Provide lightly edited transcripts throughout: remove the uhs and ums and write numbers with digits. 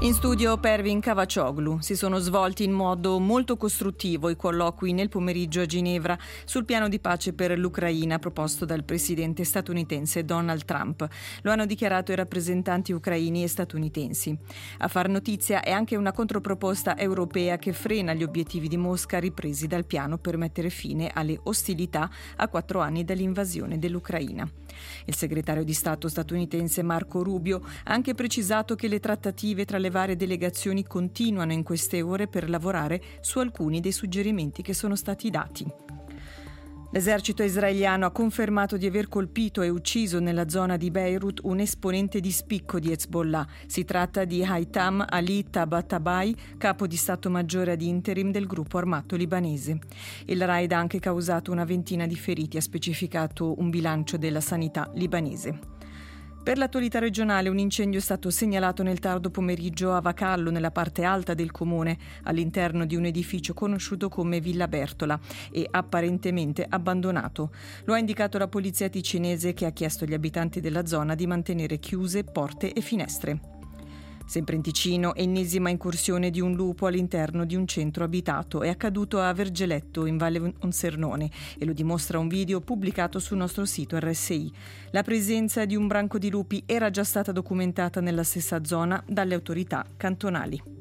In studio Pervin Cavaccioglu. Si sono svolti in modo molto costruttivo i colloqui nel pomeriggio a Ginevra sul piano di pace per l'Ucraina proposto dal presidente statunitense Donald Trump. Lo hanno dichiarato i rappresentanti ucraini e statunitensi. A far notizia è anche una controproposta europea che frena gli obiettivi di Mosca ripresi dal piano per mettere fine alle ostilità a 4 anni dall'invasione dell'Ucraina. Il segretario di Stato statunitense Marco Rubio ha anche precisato che le trattative tra le varie delegazioni continuano in queste ore per lavorare su alcuni dei suggerimenti che sono stati dati. L'esercito israeliano ha confermato di aver colpito e ucciso nella zona di Beirut un esponente di spicco di Hezbollah. Si tratta di Haitham Ali Tabatabai, capo di Stato Maggiore ad interim del gruppo armato libanese. Il raid ha anche causato una ventina di feriti, ha specificato un bilancio della sanità libanese. Per l'attualità regionale un incendio è stato segnalato nel tardo pomeriggio a Vacallo, nella parte alta del comune, all'interno di un edificio conosciuto come Villa Bertola e apparentemente abbandonato. Lo ha indicato la polizia ticinese, che ha chiesto agli abitanti della zona di mantenere chiuse porte e finestre. Sempre in Ticino, ennesima incursione di un lupo all'interno di un centro abitato. È accaduto a Vergeletto, in Valle Onsernone, e lo dimostra un video pubblicato sul nostro sito RSI. La presenza di un branco di lupi era già stata documentata nella stessa zona dalle autorità cantonali.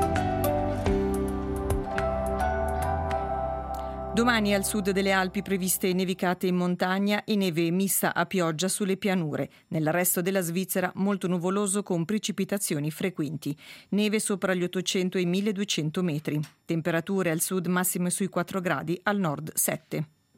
Domani al sud delle Alpi previste nevicate in montagna e neve mista a pioggia sulle pianure. Nel resto della Svizzera molto nuvoloso con precipitazioni frequenti. Neve sopra gli 800 e i 1200 metri. Temperature al sud massime sui 4 gradi, al nord 7.